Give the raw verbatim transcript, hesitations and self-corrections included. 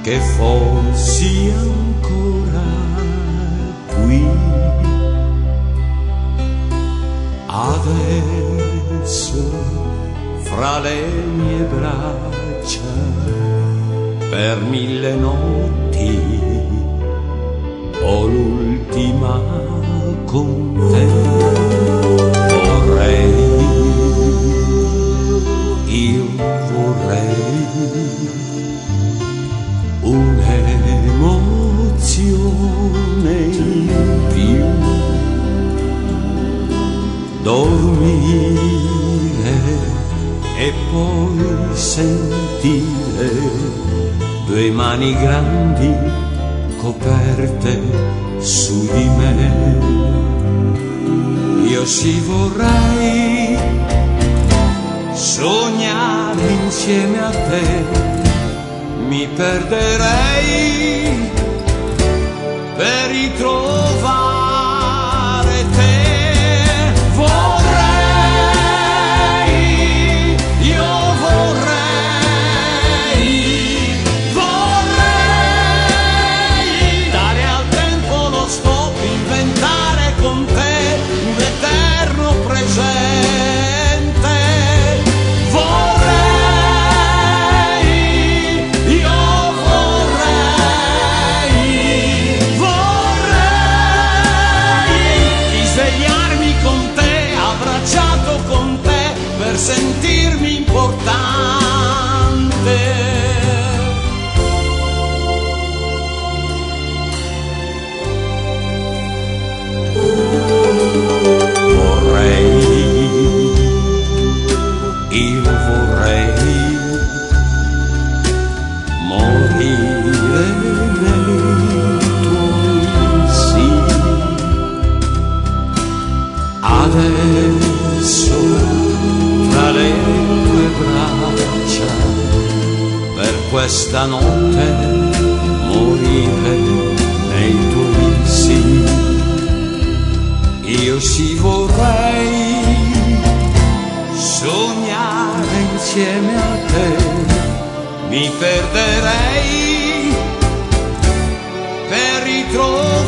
che fossi ancora qui. Adesso fra le mie braccia per mille notti ho l'ultima con te. Vorrei, io vorrei un'emozione in più, dormire e poi sentire due mani grandi coperte su di me. Io sì vorrei sognare insieme a te, mi perderei per ritrovare te. Vorrei, io vorrei, vorrei dare al tempo lo stop, inventare con te un eterno presente. Vorrei, io vorrei, vorrei svegliarmi con te, abbracciato con te, per sentirmi importante. Vorrei, io vorrei morire nei tuoi sì. Adesso tra le tue braccia per questa notte morire nei tuoi sì. Io sì vorrei sognare insieme a te, mi perderei per ritrovare